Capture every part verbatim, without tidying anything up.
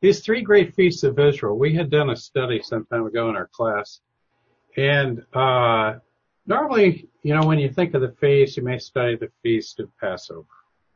these three great feasts of Israel, we had done a study some time ago in our class. And uh, normally, you know, when you think of the feast, you may study the Feast of Passover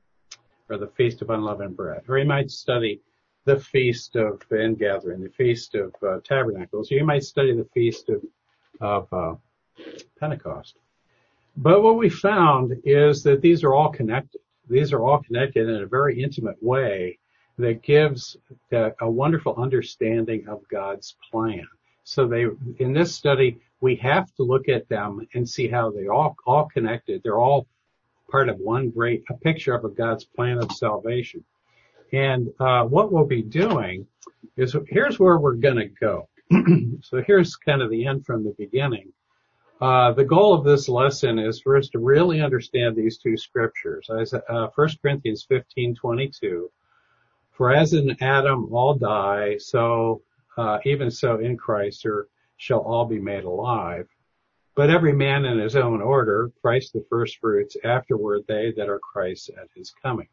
or the Feast of Unleavened Bread, or you might study the Feast of Ingathering, the Feast of uh, Tabernacles. You might study the Feast of, of uh, Pentecost. But what we found is that these are all connected. These are all connected in a very intimate way that gives a, a wonderful understanding of God's plan. So they, in this study, we have to look at them and see how they all, all connected. They're all part of one great, a picture of a God's plan of salvation. And, uh, what we'll be doing is, here's where we're gonna go. So here's kind of the end from the beginning. Uh, the goal of this lesson is for us to really understand these two scriptures. As, uh, First Corinthians fifteen twenty-two, for as in Adam all die, so, uh, even so in Christ are, shall all be made alive. But every man in his own order, Christ the first fruits, afterward they that are Christ at his coming.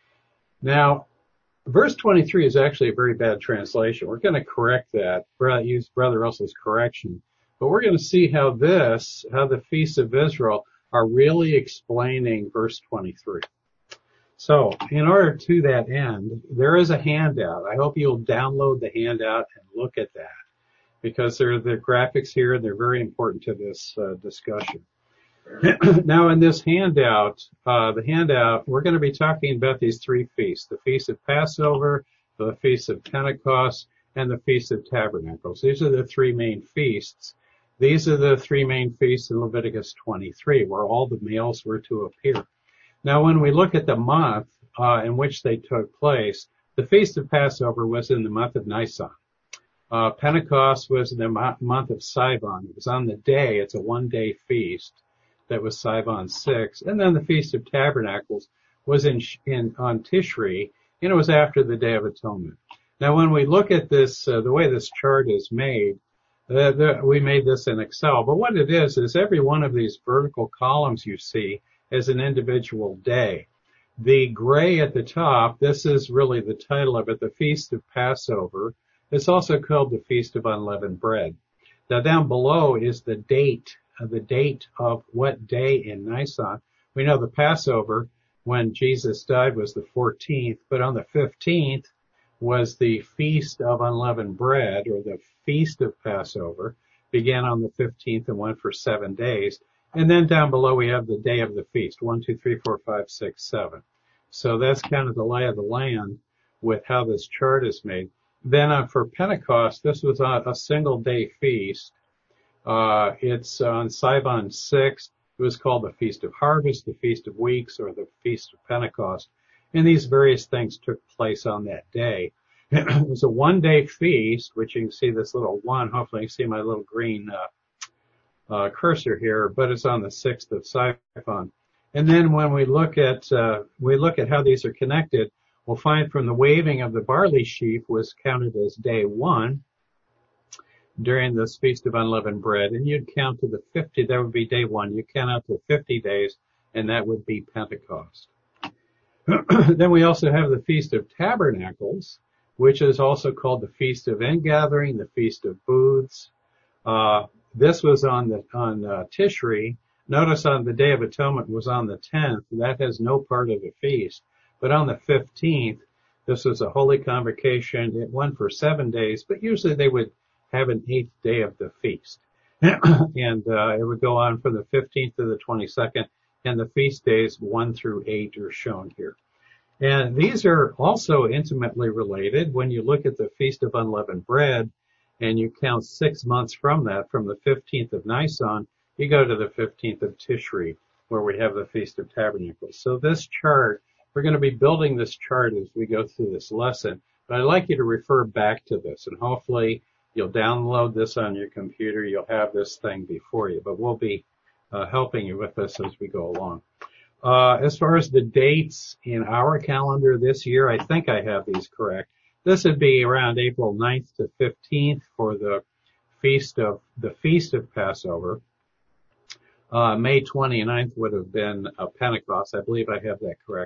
Now, verse twenty-three is actually a very bad translation. We're going to correct that, use Brother Russell's correction. But we're going to see how this, how the feasts of Israel are really explaining verse twenty-three. So, in order to that end, there is a handout. I hope you'll download the handout and look at that, because there are the graphics here and they're very important to this uh, discussion. Now, in this handout, uh, the handout, we're going to be talking about these three feasts: the Feast of Passover, the Feast of Pentecost, and the Feast of Tabernacles. These are the three main feasts. These are the three main feasts in Leviticus twenty-three, where all the males were to appear. Now, when we look at the month uh, in which they took place, the Feast of Passover was in the month of Nisan. Uh, Pentecost was in the mo- month of Sivan. It was on the day, it's a one-day feast that was Sivan six. And then the Feast of Tabernacles was in, in on Tishri, and it was after the Day of Atonement. Now, when we look at this, uh, the way this chart is made, Uh, the, we made this in Excel, but what it is, is every one of these vertical columns you see is an individual day. The gray at the top, this is really the title of it, the Feast of Passover. It's also called the Feast of Unleavened Bread. Now down below is the date, uh, the date of what day in Nisan. We know the Passover, when Jesus died, was the fourteenth, but on the fifteenth, was the Feast of Unleavened Bread, or the Feast of Passover, began on the fifteenth and went for seven days. And then down below we have the day of the feast, one, two, three, four, five, six, seven. So that's kind of the lay of the land with how this chart is made. Then uh, for Pentecost, this was a, a single day feast. Uh, it's on Sivan six. It was called the Feast of Harvest, the Feast of Weeks, or the Feast of Pentecost. And these various things took place on that day. It was a one-day feast, which you can see this little one. Hopefully you can see my little green uh, uh, cursor here, but it's on the sixth of Sivan. And then when we look at uh, we look at how these are connected, we'll find from the waving of the barley sheaf was counted as day one during this Feast of Unleavened Bread, and you'd count to the fifty. That would be day one. You count out to fifty days, and that would be Pentecost. Then we also have the Feast of Tabernacles, which is also called the Feast of Ingathering, the Feast of Booths. Uh, this was on the on uh, Tishri. Notice on the Day of Atonement was on the tenth. That has no part of the feast. But on the fifteenth, this was a holy convocation. It went for seven days, but usually they would have an eighth day of the feast. And uh, it would go on from the fifteenth to the twenty-second, and the feast days one through eight are shown here. And these are also intimately related. When you look at the Feast of Unleavened Bread, and you count six months from that, from the fifteenth of Nisan, you go to the fifteenth of Tishri, where we have the Feast of Tabernacles. So this chart, we're going to be building this chart as we go through this lesson, but I'd like you to refer back to this, and hopefully you'll download this on your computer. You'll have this thing before you, but we'll be uh, helping you with this as we go along. Uh, as far as the dates in our calendar this year, I think I have these correct. This would be around April ninth to fifteenth for the feast of the Feast of Passover. Uh, May twenty-ninth would have been uh, Pentecost. I believe I have that correct.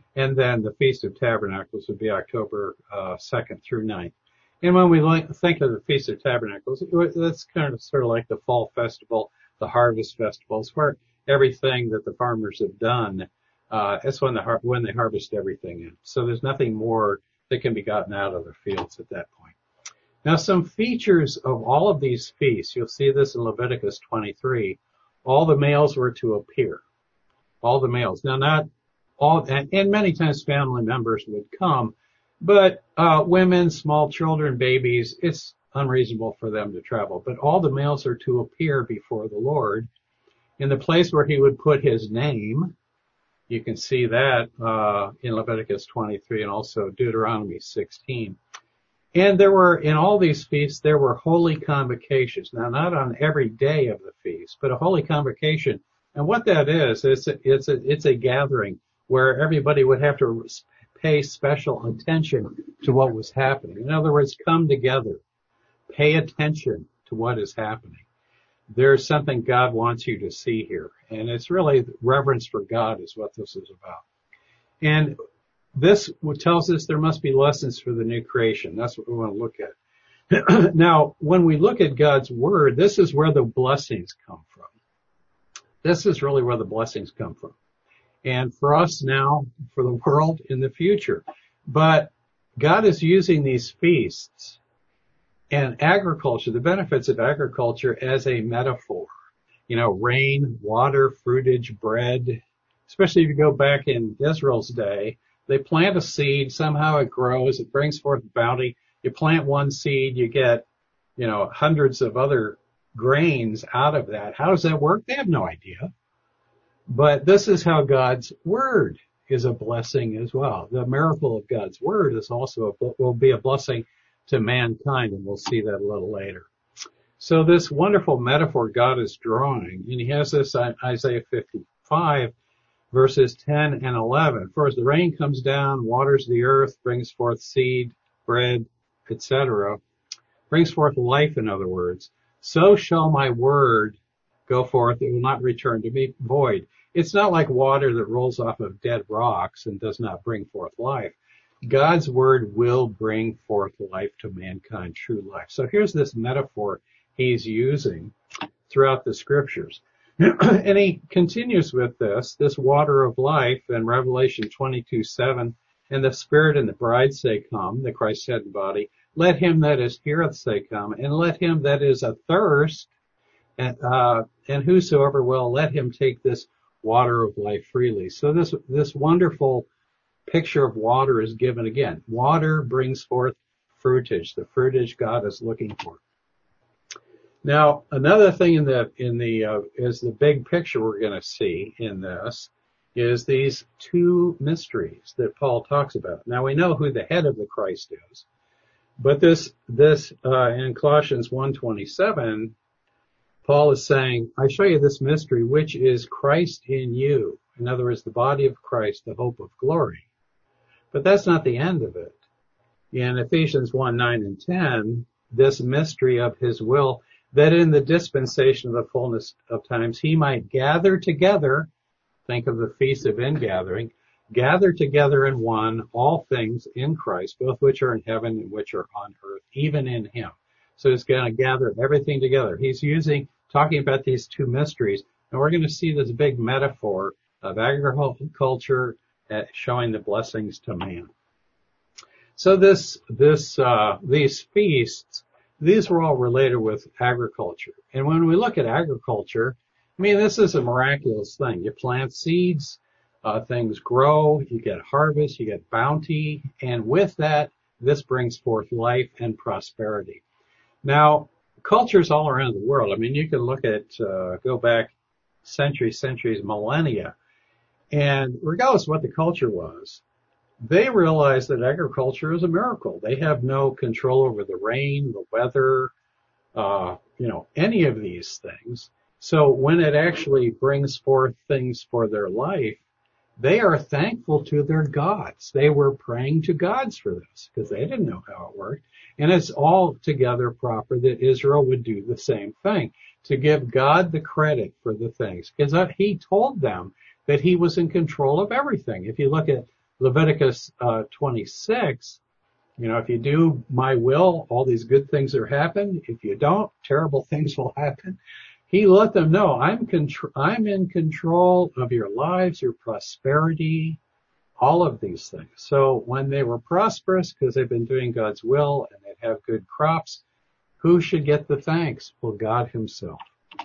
And then the Feast of Tabernacles would be October uh, second through ninth. And when we like, think of the Feast of Tabernacles, that's kind of sort of like the fall festival, the harvest festivals, where everything that the farmers have done, uh, it's when the har- when they harvest everything in. So there's nothing more that can be gotten out of the fields at that point. Now, some features of all of these feasts, you'll see this in Leviticus twenty-three, all the males were to appear. All the males. Now, not all, and, and many times family members would come, but uh, women, small children, babies, it's unreasonable for them to travel. But all the males are to appear before the Lord in the place where he would put his name. You can see that uh, in Leviticus twenty-three and also Deuteronomy sixteen. And there were, in all these feasts, there were holy convocations. Now, not on every day of the feast, but a holy convocation. And what that is, it's a, it's a, it's a gathering where everybody would have to pay special attention to what was happening. In other words, come together, pay attention to what is happening. There's something God wants you to see here. And it's really reverence for God is what this is about. And this tells us there must be lessons for the new creation. That's what we want to look at. Now, when we look at God's word, this is where the blessings come from. This is really where the blessings come from. And for us now, for the world in the future. But God is using these feasts and agriculture, the benefits of agriculture, as a metaphor. You know, rain, water, fruitage, bread. Especially if you go back in Israel's day, they plant a seed, somehow it grows, it brings forth bounty. You plant one seed, you get, you know, hundreds of other grains out of that. How does that work? They have no idea. But this is how God's word is a blessing as well. The miracle of God's word is also a, will be a blessing to mankind, and we'll see that a little later. So this wonderful metaphor God is drawing, and he has this on Isaiah fifty-five, verses ten and eleven. For as the rain comes down, waters the earth, brings forth seed, bread, et cetera, brings forth life, in other words, so shall my word go forth. It will not return to me void. It's not like water that rolls off of dead rocks and does not bring forth life. God's word will bring forth life to mankind, true life. So here's this metaphor he's using throughout the scriptures. And he continues with this, this water of life in Revelation twenty-two seven, and the Spirit and the bride say come, the Christ's head and body. Let him that is heareth say come, and let him that is athirst, and, uh, and whosoever will, let him take this water of life freely. So this, this wonderful picture of water is given again. Water brings forth fruitage, the fruitage God is looking for. Now, another thing in the, in the, uh, is the big picture we're going to see in this is these two mysteries that Paul talks about. Now, we know who the head of the Christ is, but this, this, uh, in Colossians one twenty-seven, Paul is saying, I show you this mystery, which is Christ in you. In other words, the body of Christ, the hope of glory. But that's not the end of it. In Ephesians one nine and ten, this mystery of his will, that in the dispensation of the fullness of times he might gather together, think of the feast of ingathering, gather together in one all things in Christ, both which are in heaven and which are on earth, even in him. So he's going to gather everything together. He's using, talking about these two mysteries, and we're going to see this big metaphor of agriculture uh, showing the blessings to man. So this, this, uh, these feasts, these were all related with agriculture. And when we look at agriculture, I mean, this is a miraculous thing. You plant seeds, uh, things grow, you get harvest, you get bounty, and with that, this brings forth life and prosperity. Now, cultures all around the world, I mean, you can look at, uh, go back centuries, centuries, millennia, and regardless of what the culture was, they realize that agriculture is a miracle. They have no control over the rain, the weather, uh, you know, any of these things. So when it actually brings forth things for their life, they are thankful to their gods. They were praying to gods for this because they didn't know how it worked. And it's altogether proper that Israel would do the same thing, to give God the credit for the things, because he told them that he was in control of everything. If you look at Leviticus uh, twenty-six, you know, if you do my will, all these good things will happen. If you don't, terrible things will happen. He let them know, I'm contr- I'm in control of your lives, your prosperity, all of these things. So when they were prosperous because they've been doing God's will and they have good crops, who should get the thanks? Well, God himself.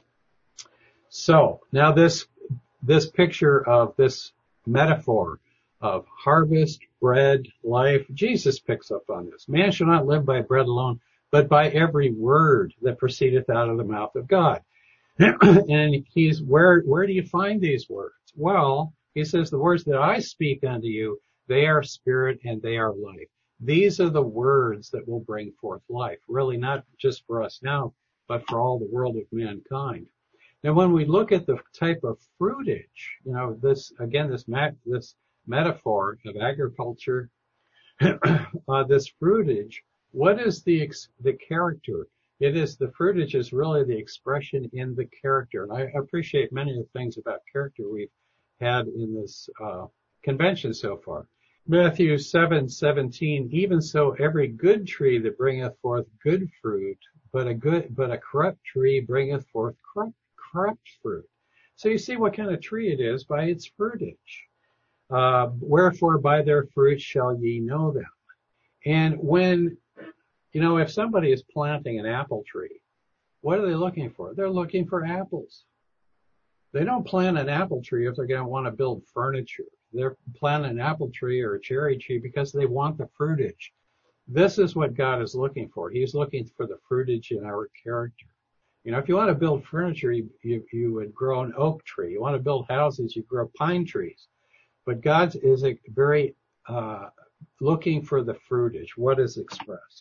So now this, this picture of this metaphor of harvest, bread, life, Jesus picks up on this. Man shall not live by bread alone, but by every word that proceedeth out of the mouth of God. And he's, where, where do you find these words? Well, he says, the words that I speak unto you, they are spirit and they are life. These are the words that will bring forth life. Really not just for us now, but for all the world of mankind. Now, when we look at the type of fruitage, you know, this, again, this, this metaphor of agriculture, uh, this fruitage, what is the, the character? It is, the fruitage is really the expression in the character. And I appreciate many of the things about character we've had in this, uh, convention so far. Matthew seven seventeen, even so every good tree that bringeth forth good fruit, but a good, but a corrupt tree bringeth forth corrupt, corrupt fruit. So you see what kind of tree it is by its fruitage. Uh, wherefore by their fruit shall ye know them. And when, you know, if somebody is planting an apple tree, what are they looking for? They're looking for apples. They don't plant an apple tree if they're going to want to build furniture. They're planting an apple tree or a cherry tree because they want the fruitage. This is what God is looking for. He's looking for the fruitage in our character. You know, if you want to build furniture, you, you, you would grow an oak tree. You want to build houses, you grow pine trees. But God is a very uh, looking for the fruitage, what is expressed.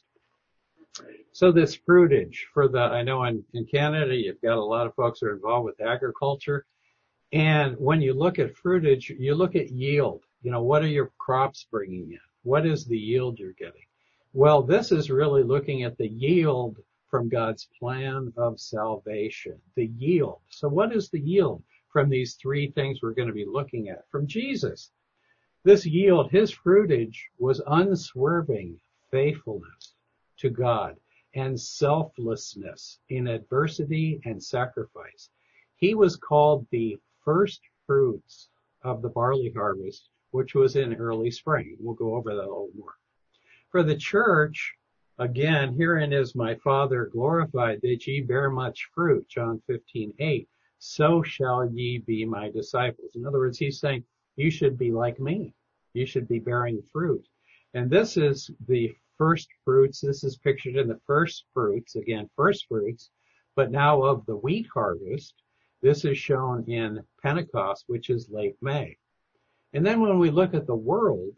So this fruitage for the, I know in, in Canada, you've got a lot of folks who are involved with agriculture. And when you look at fruitage, you look at yield. You know, what are your crops bringing in? What is the yield you're getting? Well, this is really looking at the yield from God's plan of salvation, the yield. So what is the yield from these three things we're going to be looking at? From Jesus, this yield, his fruitage was unswerving faithfulness to God and selflessness in adversity and sacrifice. He was called the first fruits of the barley harvest, which was in early spring. We'll go over that a little more. For the church, again, herein is my Father glorified, that ye bear much fruit, John fifteen eight. So shall ye be my disciples. In other words, he's saying, you should be like me. You should be bearing fruit. And this is the first fruits. This is pictured in the first fruits, again, first fruits, but now of the wheat harvest. This is shown in Pentecost, which is late May. And then when we look at the world,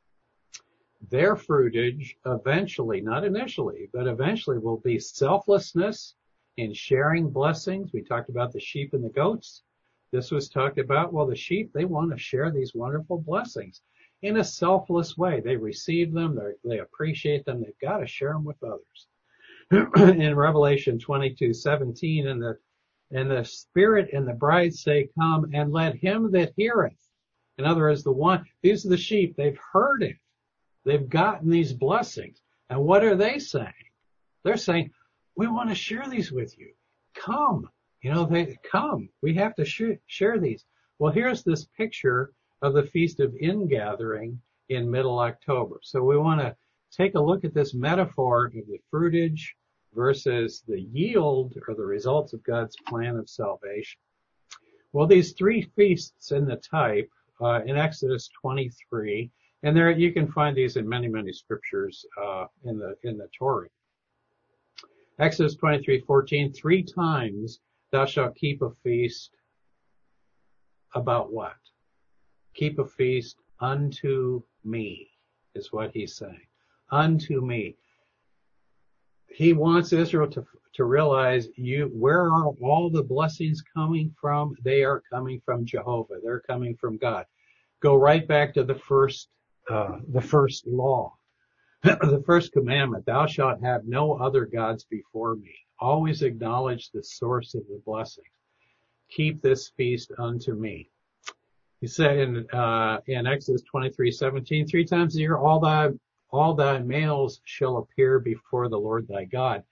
their fruitage eventually, not initially, but eventually will be selflessness in sharing blessings. We talked about the sheep and the goats. This was talked about, well, the sheep, they want to share these wonderful blessings in a selfless way. They receive them, they appreciate them, they've got to share them with others. In Revelation twenty-two seventeen, and the and the Spirit and the bride say, come, and let him that heareth. In other words, the one, these are the sheep, they've heard it. They've gotten these blessings. And what are they saying? They're saying, we want to share these with you. Come. You know, they come. We have to sh- share these. Well, here's this picture of the Feast of Ingathering in middle October. So we want to take a look at this metaphor of the fruitage versus the yield or the results of God's plan of salvation. Well, these three feasts in the type, uh, in Exodus twenty-three, and there you can find these in many, many scriptures, uh, in the, in the Torah. Exodus twenty-three fourteen, three times thou shalt keep a feast about what? Keep a feast unto me, is what he's saying. Unto me. He wants Israel to, to realize you, where are all the blessings coming from? They are coming from Jehovah. They're coming from God. Go right back to the first, uh, the first law, the first commandment. Thou shalt have no other gods before me. Always acknowledge the source of the blessings. Keep this feast unto me. He said in, uh, in Exodus twenty-three seventeen, three times a year, all thy, all thy males shall appear before the Lord thy God.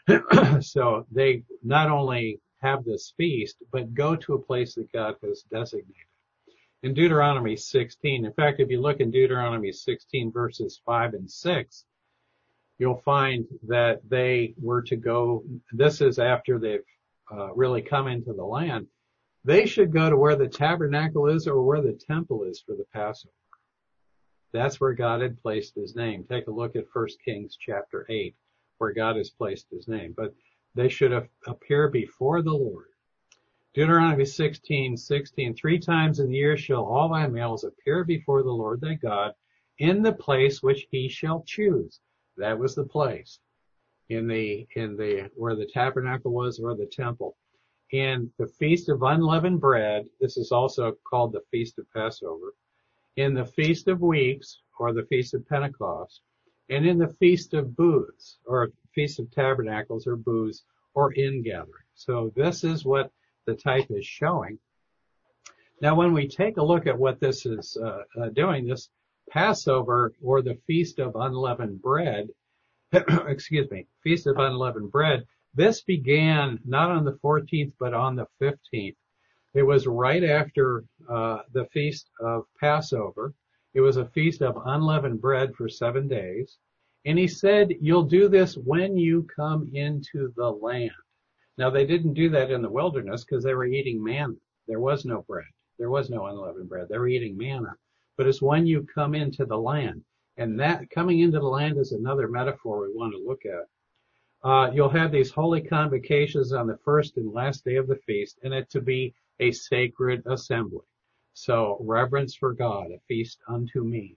So they not only have this feast, but go to a place that God has designated. In Deuteronomy sixteen, in fact, if you look in Deuteronomy sixteen verses five and six, you'll find that they were to go, this is after they've uh, really come into the land, they should go to where the tabernacle is or where the temple is for the Passover. That's where God had placed his name. Take a look at First Kings chapter eight, where God has placed his name. But they should appear before the Lord. Deuteronomy sixteen sixteen, three times in the year shall all thy males appear before the Lord thy God in the place which he shall choose. That was the place in the, in the, where the tabernacle was or the temple. In the Feast of Unleavened Bread, this is also called the Feast of Passover, in the Feast of Weeks, or the Feast of Pentecost, and in the Feast of Booths, or Feast of Tabernacles, or Booths, or Ingathering. So this is what the type is showing. Now, when we take a look at what this is uh, uh, doing, this Passover, or the Feast of Unleavened Bread, excuse me, Feast of Unleavened Bread, this began not on the fourteenth, but on the fifteenth. It was right after uh, the Feast of Passover. It was a feast of unleavened bread for seven days. And he said, you'll do this when you come into the land. Now, they didn't do that in the wilderness because they were eating manna. There was no bread. There was no unleavened bread. They were eating manna. But it's when you come into the land. And that coming into the land is another metaphor we want to look at. Uh, you'll have these holy convocations on the first and last day of the feast, and it to be a sacred assembly. So reverence for God, a feast unto me.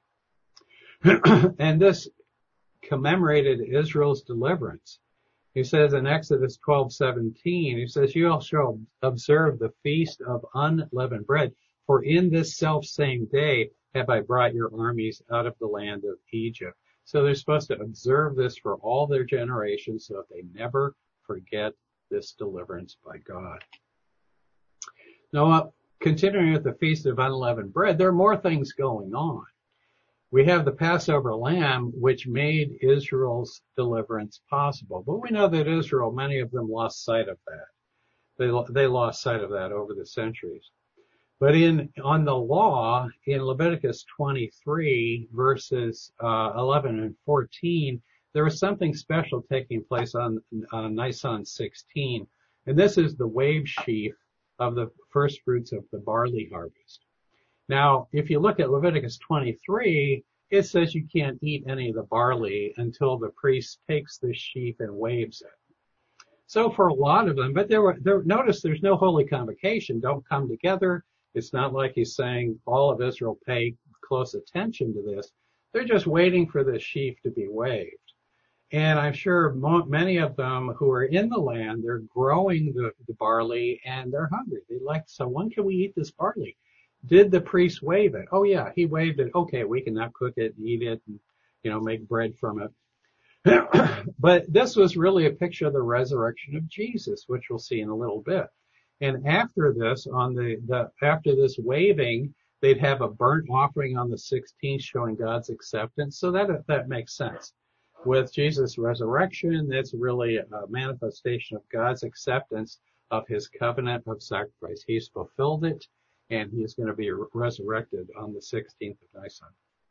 And this commemorated Israel's deliverance. He says in Exodus twelve seventeen, he says, you all shall observe the feast of unleavened bread, for in this self same day have I brought your armies out of the land of Egypt. So they're supposed to observe this for all their generations so that they never forget this deliverance by God. Now, uh, continuing with the Feast of Unleavened Bread, there are more things going on. We have the Passover lamb, which made Israel's deliverance possible. But we know that Israel, many of them lost sight of that. They, they lost sight of that over the centuries. But in, on the law, in Leviticus twenty-three, verses, uh, eleven and fourteen, there was something special taking place on, on Nisan sixteen. And this is the wave sheaf of the first fruits of the barley harvest. Now, if you look at Leviticus twenty-three, it says you can't eat any of the barley until the priest takes the sheaf and waves it. So for a lot of them, but there were, there, notice there's no holy convocation. Don't come together. It's not like he's saying all of Israel pay close attention to this. They're just waiting for the sheaf to be waved. And I'm sure mo- many of them who are in the land, they're growing the, the barley and they're hungry. They like, so when can we eat this barley? Did the priest wave it? Oh yeah, he waved it. Okay, we can now cook it and eat it and, you know, make bread from it. But this was really a picture of the resurrection of Jesus, which we'll see in a little bit. And after this, on the, the after this waving, they'd have a burnt offering on the sixteenth showing God's acceptance. So that that makes sense. With Jesus' resurrection, that's really a manifestation of God's acceptance of his covenant of sacrifice. He's fulfilled it, and he is going to be resurrected on the sixteenth of Nisan.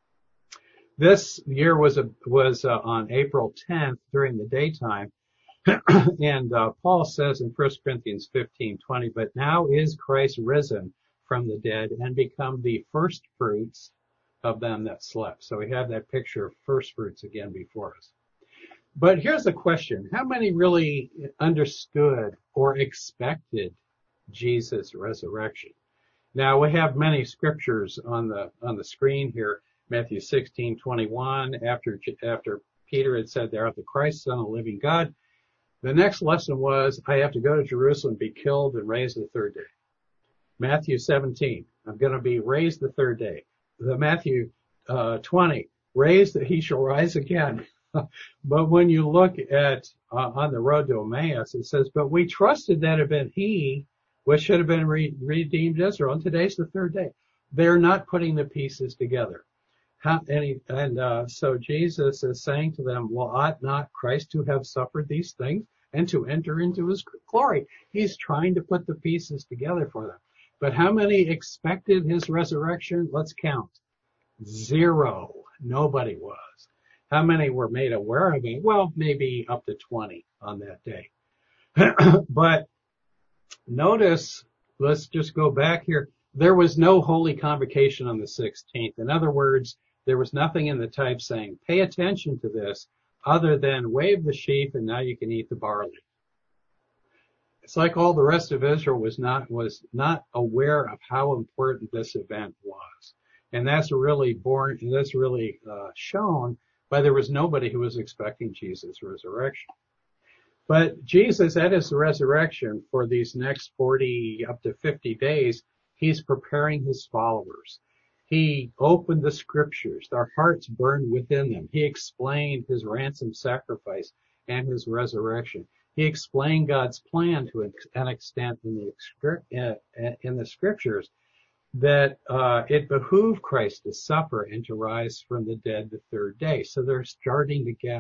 This year was a, was uh, on April tenth during the daytime. And uh, Paul says in First Corinthians fifteen twenty, but now is Christ risen from the dead and become the first fruits of them that slept. So we have that picture of first fruits again before us. But here's the question. How many really understood or expected Jesus' resurrection? Now we have many scriptures on the, on the screen here. Matthew sixteen twenty-one, after, after Peter had said, thou art the Christ, Son of the living God. The next lesson was, I have to go to Jerusalem, be killed, and raised the third day. Matthew seventeen, I'm going to be raised the third day. The Matthew uh, twenty, raised that he shall rise again. But when you look at uh, on the road to Emmaus, it says, but we trusted that it had been he which should have been re- redeemed Israel, and today's the third day. They're not putting the pieces together. How, and he, and uh, so Jesus is saying to them, well, ought not Christ to have suffered these things and to enter into his glory? He's trying to put the pieces together for them. But how many expected his resurrection? Let's count. Zero. Nobody was. How many were made aware of it? Well, maybe up to twenty on that day. But notice, let's just go back here. There was no holy convocation on the sixteenth. In other words, there was nothing in the type saying, pay attention to this, other than wave the sheaf and now you can eat the barley. It's like all the rest of Israel was not, was not aware of how important this event was. And that's really born, and that's really uh, shown by there was nobody who was expecting Jesus' resurrection. But Jesus, at his resurrection, for these next forty up to fifty days, he's preparing his followers. He opened the scriptures. Their hearts burned within them. He explained his ransom sacrifice and his resurrection. He explained God's plan to an extent in the, in the scriptures that uh, it behooved Christ to suffer and to rise from the dead the third day. So they're starting to get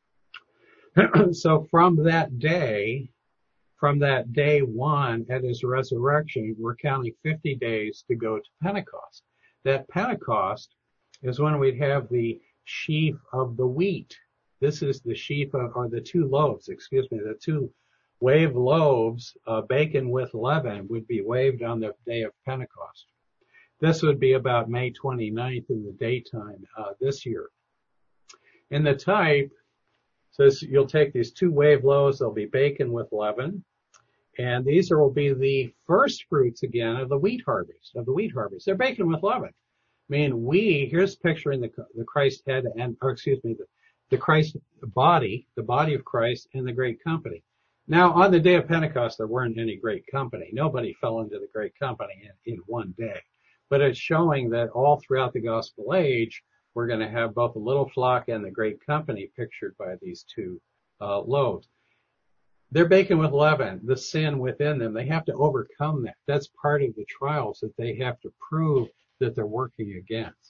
it. So from that day, from that day one at his resurrection, we're counting fifty days to go to Pentecost. That Pentecost is when we'd have the sheaf of the wheat. This is the sheaf of, or the two loaves, excuse me, the two waved loaves, uh, baken with leaven, would be waved on the day of Pentecost. This would be about May twenty-ninth in the daytime uh, this year. In the type, says you'll take these two wave loaves, they'll be baken with leaven, and these will be the first fruits again of the wheat harvest, of the wheat harvest. They're baken with leaven. I mean, we, here's picturing the, the Christ head and, or excuse me, the, the Christ body, the body of Christ and the great company. Now, on the day of Pentecost, there weren't any great company. Nobody fell into the great company in, in one day. But it's showing that all throughout the gospel age, we're going to have both the little flock and the great company pictured by these two uh, loaves. They're baken with leaven, the sin within them. They have to overcome that. That's part of the trials that they have to prove that they're working against.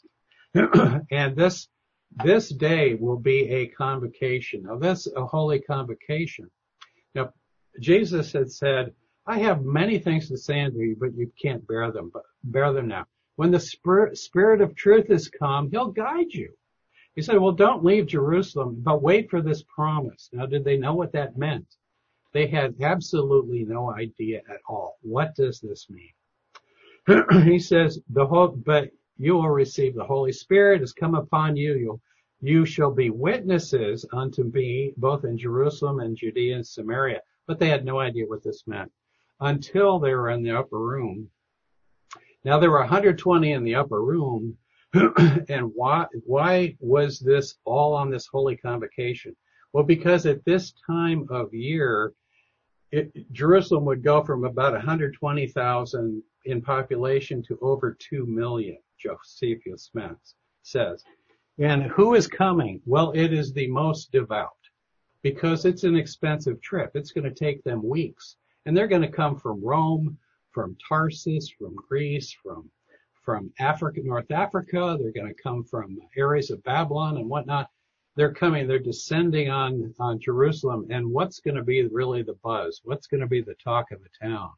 And this, this day will be a convocation. Now, that's a holy convocation. Now, Jesus had said, I have many things to say unto you, but you can't bear them, but bear them now. When the spirit, spirit of truth is come, he'll guide you. He said, well, don't leave Jerusalem, but wait for this promise. Now, did they know what that meant? They had absolutely no idea at all. What does this mean? He says, the whole, but you will receive the Holy Spirit has come upon you. You'll, you shall be witnesses unto me, both in Jerusalem and Judea and Samaria. But they had no idea what this meant until they were in the upper room. Now there were one hundred twenty in the upper room. And why, why was this all on this holy convocation? Well, because at this time of year, it, Jerusalem would go from about one hundred twenty thousand in population to over two million, Josephus Smith says. And who is coming? Well, it is the most devout, because it's an expensive trip. It's going to take them weeks. And they're going to come from Rome, from Tarsus, from Greece, from from Africa, North Africa. They're going to come from areas of Babylon and whatnot. They're coming, they're descending on, on Jerusalem. And what's going to be really the buzz? What's going to be the talk of the town?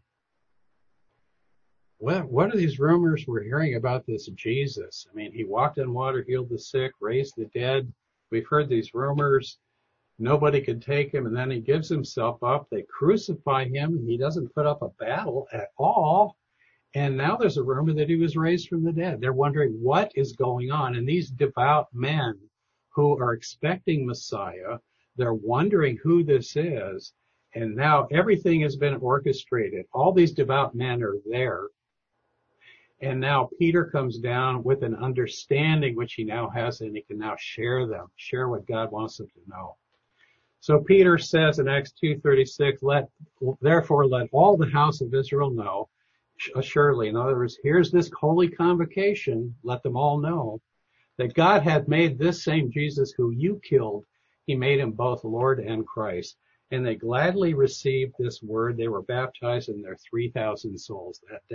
What, what are these rumors we're hearing about this Jesus? I mean, he walked on water, healed the sick, raised the dead. We've heard these rumors. Nobody could take him, and then he gives himself up. They crucify him, and he doesn't put up a battle at all. And now there's a rumor that he was raised from the dead. They're wondering what is going on. And these devout men who are expecting Messiah, they're wondering who this is. And now everything has been orchestrated. All these devout men are there. And now Peter comes down with an understanding, which he now has, and he can now share them, share what God wants them to know. So Peter says in Acts two thirty-six, let, therefore let all the house of Israel know, surely, in other words, here's this holy convocation, let them all know that God hath made this same Jesus who you killed, he made him both Lord and Christ. And they gladly received this word. They were baptized in their three thousand souls that day.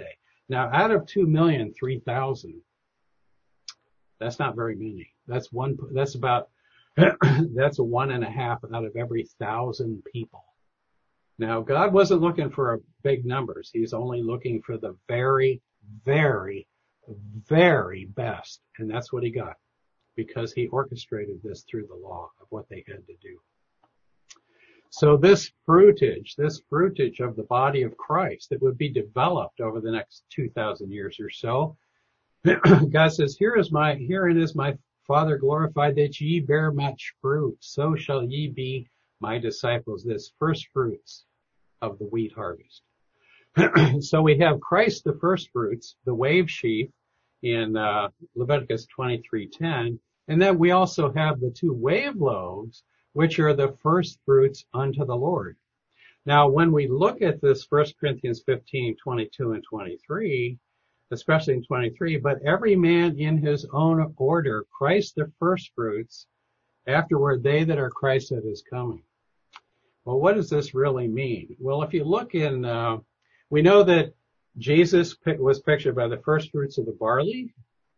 Now, out of two million, three thousand, that's not very many. That's one, that's about, that's a one and a half out of every thousand people. Now, God wasn't looking for big numbers. He's only looking for the very, very, very best. And that's what he got, because he orchestrated this through the law of what they had to do. So this fruitage, this fruitage of the body of Christ that would be developed over the next two thousand years or so, God says, here is my, herein is my Father glorified, that ye bear much fruit. So shall ye be my disciples. This first fruits of the wheat harvest. So we have Christ, the first fruits, the wave sheaf in uh, Leviticus twenty-three ten. And then we also have the two wave loaves, which are the first fruits unto the Lord. Now, when we look at this First Corinthians fifteen, twenty-two and twenty-three, especially in twenty-three, but every man in his own order, Christ the first fruits, afterward they that are Christ at his coming. Well, what does this really mean? Well, if you look in, uh, we know that Jesus was pictured by the first fruits of the barley.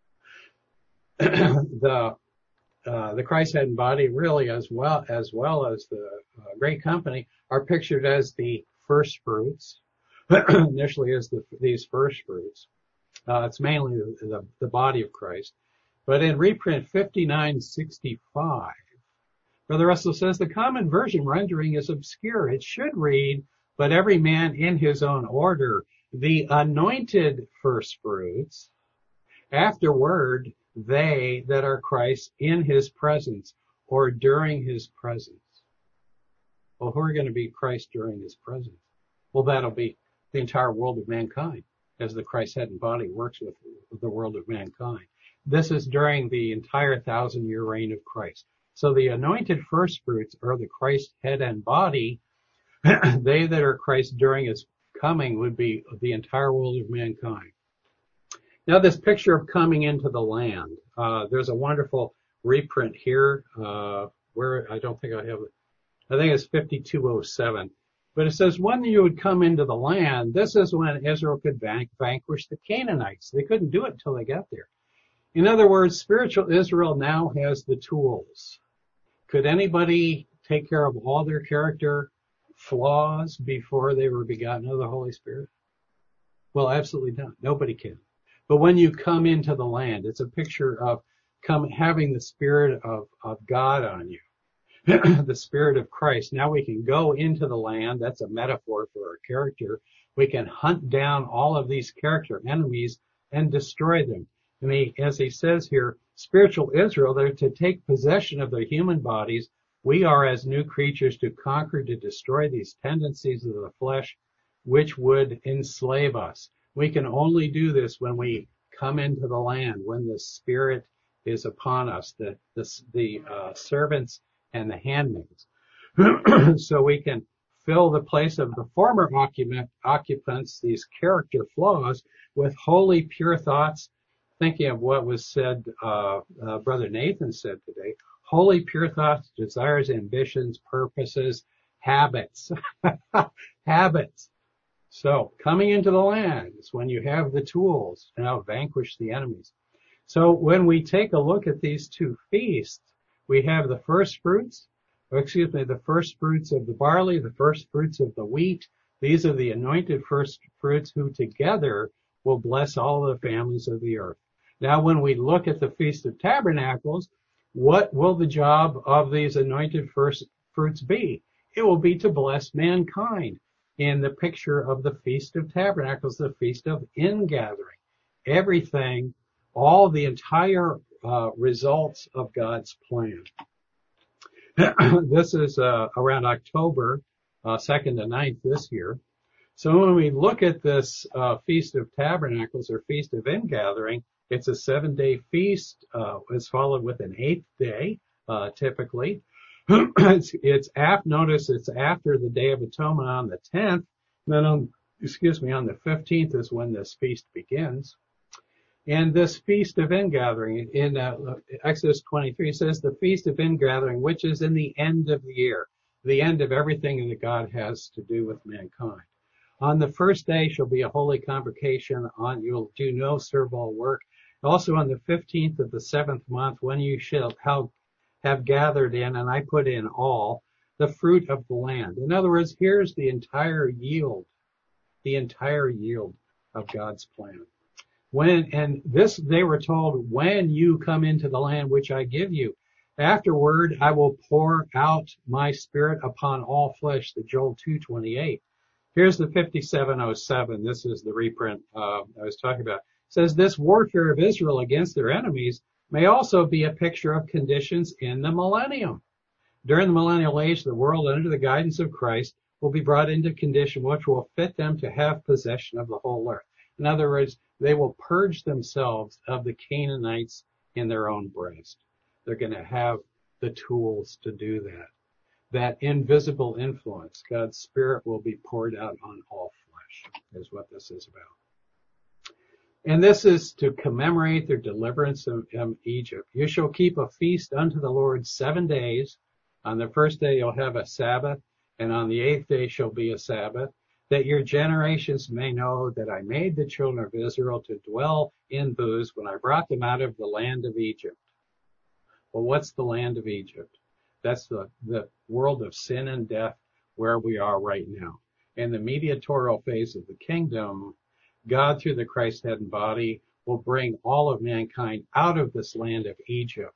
the uh, the Christ head and body, really, as well as well as the uh, great company, are pictured as the first fruits. Initially, as the, these first fruits. Uh, it's mainly the, the, the body of Christ. But in reprint fifty-nine sixty-five, Brother Russell says the common version rendering is obscure. It should read, but every man in his own order, the anointed first fruits, afterward they that are Christ in his presence or during his presence. Well, who are going to be Christ during his presence? Well, that'll be the entire world of mankind, as the Christ head and body works with the world of mankind. This is during the entire thousand year reign of Christ. So the anointed first fruits are the Christ head and body. They that are Christ during his coming would be the entire world of mankind. Now, this picture of coming into the land, uh, there's a wonderful reprint here, uh, where I don't think I have it. I think it's fifty-two oh seven. But it says, when you would come into the land, this is when Israel could van- vanquish the Canaanites. They couldn't do it until they got there. In other words, spiritual Israel now has the tools. Could anybody take care of all their character flaws before they were begotten of the Holy Spirit? Well, absolutely not. Nobody can. But when you come into the land, it's a picture of come having the Spirit of, of God on you. The Spirit of Christ. Now we can go into the land. That's a metaphor for our character. We can hunt down all of these character enemies and destroy them. And he, as he says here, spiritual Israel, they're to take possession of their human bodies. We are as new creatures to conquer, to destroy these tendencies of the flesh, which would enslave us. We can only do this when we come into the land, when the Spirit is upon us, the, the, the uh, servants and the handmaids. So we can fill the place of the former occupant, occupants, these character flaws, with holy, pure thoughts. Thinking of what was said, uh, uh, Brother Nathan said today, holy, pure thoughts, desires, ambitions, purposes, habits. Habits. So coming into the land is when you have the tools to now vanquish the enemies. So when we take a look at these two feasts, we have the first fruits, or excuse me, the first fruits of the barley, the first fruits of the wheat. These are the anointed first fruits who together will bless all the families of the earth. Now, when we look at the Feast of Tabernacles, what will the job of these anointed first fruits be? It will be to bless mankind in the picture of the Feast of Tabernacles, the Feast of Ingathering. Everything, all the entire uh, results of God's plan. This is uh, around October uh, second to ninth this year. So when we look at this uh, Feast of Tabernacles or Feast of Ingathering, it's a seven-day feast. Uh, it's followed with an eighth day, uh, typically. it's, it's after, notice it's after the Day of Atonement on the tenth. Then on, excuse me, on the fifteenth is when this feast begins. And this Feast of Ingathering in uh, Exodus twenty-three says the Feast of Ingathering, which is in the end of the year, the end of everything that God has to do with mankind. On the first day shall be a holy convocation. On you'll do no servile work. Also on the fifteenth of the seventh month, when you shall have, have gathered in, and I put in all, the fruit of the land. In other words, here's the entire yield, the entire yield of God's plan. When, and this, they were told, when you come into the land which I give you, afterward I will pour out my spirit upon all flesh, the Joel two twenty-eight. Here's the fifty-seven oh seven. This is the reprint uh, I was talking about. It says, this warfare of Israel against their enemies may also be a picture of conditions in the millennium. During the millennial age, the world, under the guidance of Christ, will be brought into condition which will fit them to have possession of the whole earth. In other words, they will purge themselves of the Canaanites in their own breast. They're going to have the tools to do that. That invisible influence, God's Spirit will be poured out on all flesh, is what this is about. And this is to commemorate their deliverance of, of Egypt. You shall keep a feast unto the Lord seven days. On the first day you'll have a Sabbath, and on the eighth day shall be a Sabbath, that your generations may know that I made the children of Israel to dwell in booths when I brought them out of the land of Egypt. Well, what's the land of Egypt? That's the, the world of sin and death where we are right now. In the mediatorial phase of the kingdom, God, through the Christ head and body, will bring all of mankind out of this land of Egypt.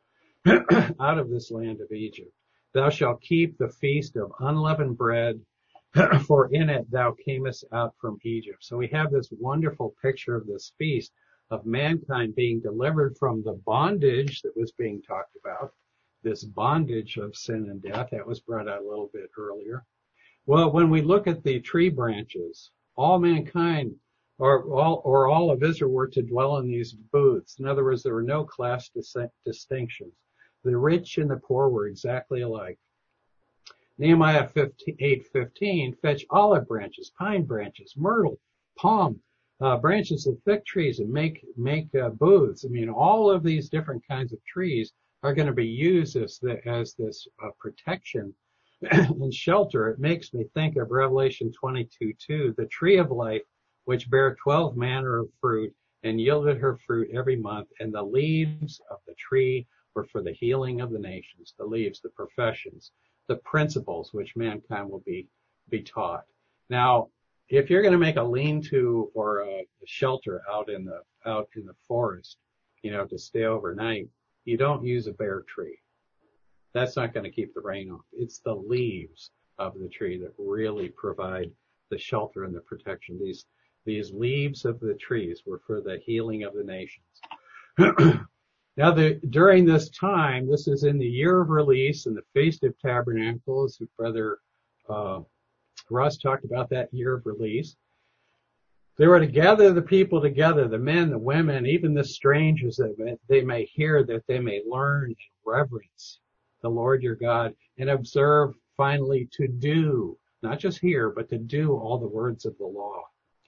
Out of this land of Egypt. Thou shalt keep the feast of unleavened bread, for in it thou camest out from Egypt. So we have this wonderful picture of this feast of mankind being delivered from the bondage that was being talked about, this bondage of sin and death that was brought out a little bit earlier. Well, when we look at the tree branches, all mankind or all, or all of Israel were to dwell in these booths. In other words, there were no class dis- distinctions. The rich and the poor were exactly alike. Nehemiah eight fifteen, fetch olive branches, pine branches, myrtle, palm, uh, branches of thick trees, and make make uh, booths. I mean, all of these different kinds of trees are going to be used as the, as this uh, protection and shelter. It makes me think of Revelation twenty-two two, the tree of life, which bare twelve manner of fruit, and yielded her fruit every month, and the leaves of the tree were for the healing of the nations. The leaves, the professions, the principles which mankind will be be taught. Now, if you're going to make a lean-to or a shelter out in the out in the forest, you know, to stay overnight, you don't use a bare tree. That's not going to keep the rain off. It's the leaves of the tree that really provide the shelter and the protection. These these leaves of the trees were for the healing of the nations. Now, the, during this time, this is in the year of release and the Feast of Tabernacles. Brother uh, Russ talked about that year of release. They were to gather the people together, the men, the women, even the strangers, that they may hear, that they may learn and reverence the Lord your God, and observe finally to do, not just hear, but to do all the words of the law.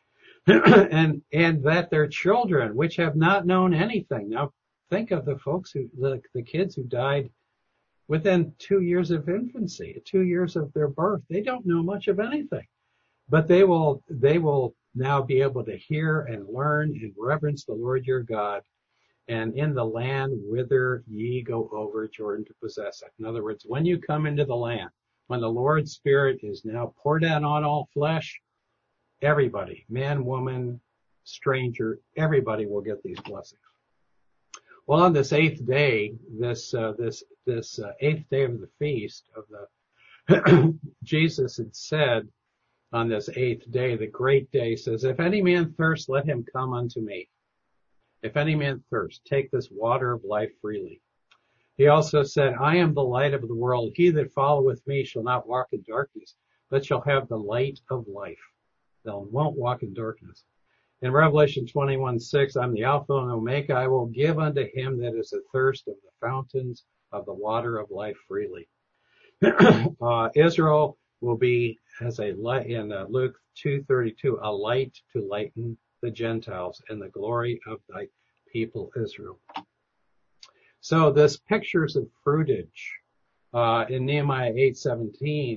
and and that their children, which have not known anything. Now, think of the folks who, the, the kids who died within two years of infancy, two years of their birth. They don't know much of anything, but they will, they will now be able to hear and learn and reverence the Lord your God, and in the land whither ye go over Jordan to possess it. In other words, when you come into the land, when the Lord's Spirit is now poured out on all flesh, everybody, man, woman, stranger, everybody will get these blessings. Well, on this eighth day, this uh, this this uh, eighth day of the feast of the Jesus had said on this eighth day, the great day, says, "If any man thirst, let him come unto me. If any man thirst, take this water of life freely." He also said, "I am the light of the world. He that followeth me shall not walk in darkness, but shall have the light of life." They won't walk in darkness. In Revelation twenty-one six, I'm the Alpha and Omega. I will give unto him that is athirst of the fountains of the water of life freely. uh, Israel will be as a light in uh, Luke two thirty-two, a light to lighten the Gentiles and the glory of thy people Israel. So this pictures of fruitage uh, in Nehemiah eight seventeen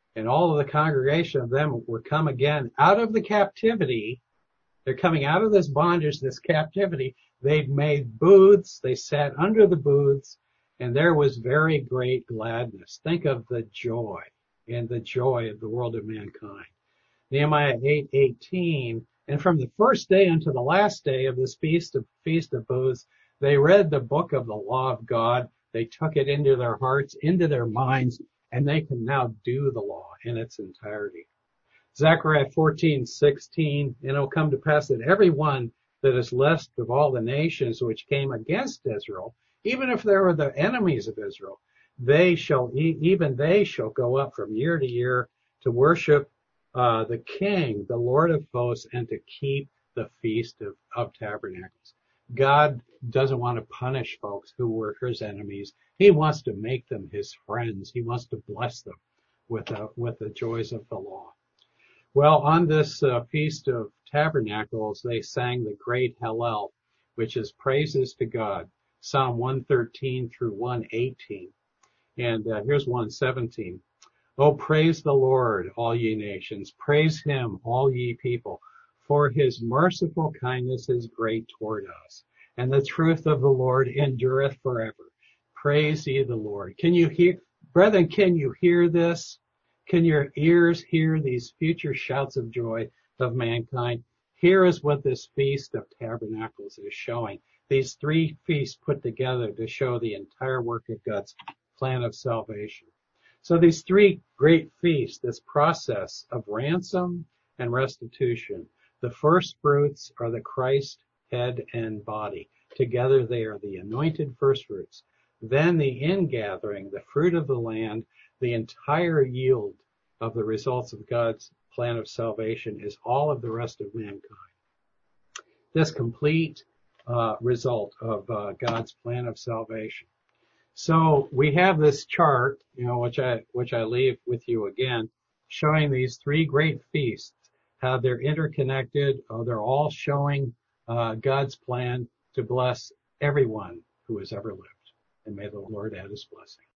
And all of the congregation of them were come again out of the captivity. They're coming out of this bondage, this captivity. They've made booths. They sat under the booths, and there was very great gladness. Think of the joy and the joy of the world of mankind. Nehemiah eight eighteen, and from the first day unto the last day of this feast of feast of booths, they read the book of the law of God. They took it into their hearts, into their minds, and they can now do the law in its entirety. Zechariah fourteen sixteen, and it will come to pass that every one that is left of all the nations which came against Israel, even if they were the enemies of Israel, they shall, even they shall go up from year to year to worship uh, the King, the Lord of hosts, and to keep the Feast of, of Tabernacles. God doesn't want to punish folks who were his enemies. He wants to make them his friends. He wants to bless them with, uh, with the joys of the law. Well, on this uh, Feast of Tabernacles, they sang the great Hallel, which is praises to God, Psalm one thirteen through one eighteen. And uh, here's one seventeen. Oh, praise the Lord, all ye nations. Praise him, all ye people. For his merciful kindness is great toward us, and the truth of the Lord endureth forever. Praise ye the Lord. Can you hear, brethren, can you hear this? Can your ears hear these future shouts of joy of mankind? Here is what this Feast of Tabernacles is showing. These three feasts put together to show the entire work of God's plan of salvation. So these three great feasts, this process of ransom and restitution, the first fruits are the Christ head and body. Together they are the anointed first fruits. Then the ingathering, the fruit of the land, the entire yield of the results of God's plan of salvation is all of the rest of mankind. This complete uh, result of uh, God's plan of salvation. So we have this chart, you know, which I which I leave with you again, showing these three great feasts, how they're interconnected. Oh, they're all showing uh, God's plan to bless everyone who has ever lived. And may the Lord add his blessing.